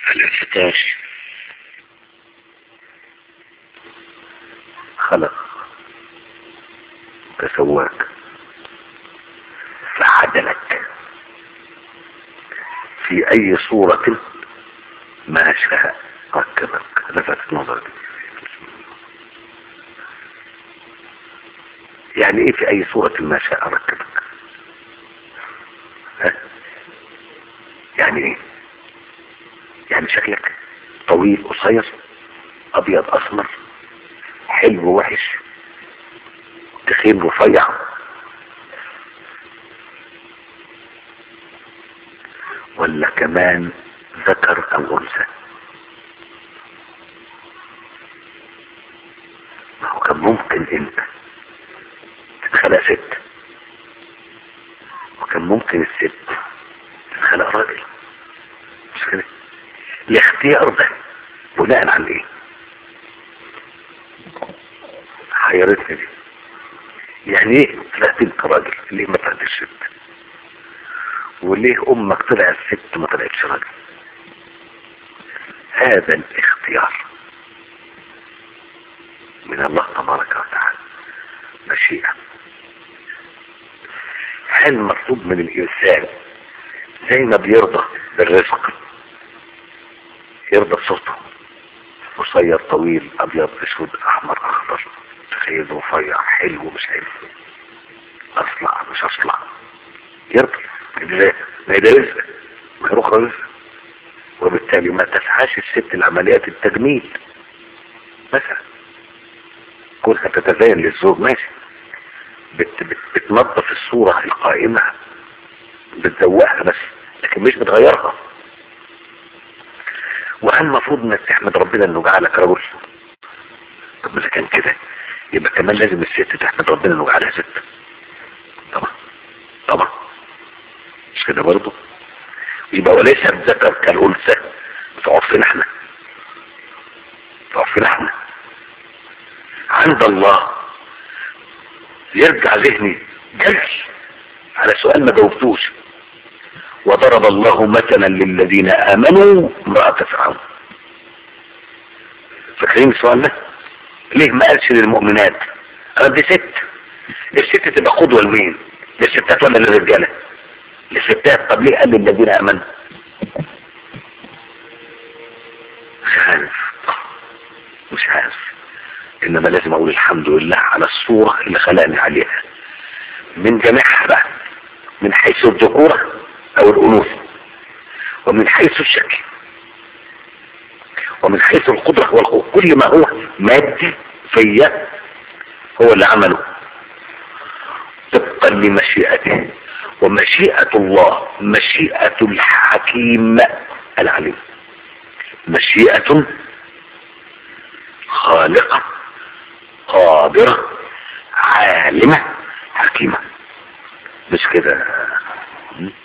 الانفتاش خلق فسواك فعدلك في اي صورة ما شاء ركبك. لفت نظرك يعني ايه في اي صورة ما شاء ركبك؟ ها؟ يعني ايه؟ يعني شكلك طويل قصير ابيض اسمر حلو وحش تخين رفيع ولا كمان ذكر او انثى؟ ما هو كان ممكن انت تتخلق ست وكان ممكن الست تتخلق راجل، مش كده؟ الاختيار ده بناء على ايه؟ حيرتني دي. يعني ايه طلعت انت راجل ليه ما طلعتش ست؟ وليه امك طلعت ست ما طلعتش راجل؟ هذا الاختيار من الله تبارك وتعالى، مشيئة. هل مطلوب من الانسان زي ما بيرضى بالرزق يرضى بصوته قصير طويل ابيض اسود احمر اخضر تخيل رفيع حلو مش حلو اصلع مش اصلع يرضى؟ ما ده رزق ما يروح رزق، وبالتالي ما تسعاش الست لعمليات التجميل مثلا كونها تتزين للزوج ماشي بتنظف الصورة القائمة بتزوقها بس لكن مش بتغيرها. وهل المفروض انك تحمد ربنا انه جعلك رجل؟ طب اذا كان كده يبقى كمان لازم الست تحمد ربنا انه جعلها ست. طبعا طبعا مش كده برضه؟ يبقى وليس الذكر كالانثى في عرفنا احنا، في عرفنا احنا. عند الله يرجع ذهني جلس على سؤال ما جاوبتوش. وضرب الله مثلا للذين امنوا امرأة فرعون. فاكرين السؤال ده؟ ليه ما قالش للمؤمنات؟ دي ست، الست تبقى قدوة لمين؟ للستات ولا للرجالة؟ للستات. طب ليه قال للذين امنوا؟ مش عارف انما لازم اقول الحمد لله على الصورة اللي خلقني عليها من جميعها بقى، من حيث الذكورة او الانوثة ومن حيث الشكل ومن حيث القدرة والقوة. كل ما هو مادي فيا هو اللي عمله طبقا لمشيئته، ومشيئة الله مشيئة الحكيم العليم، مشيئة خالقة قادرة عالمة حكيمة. مش كده؟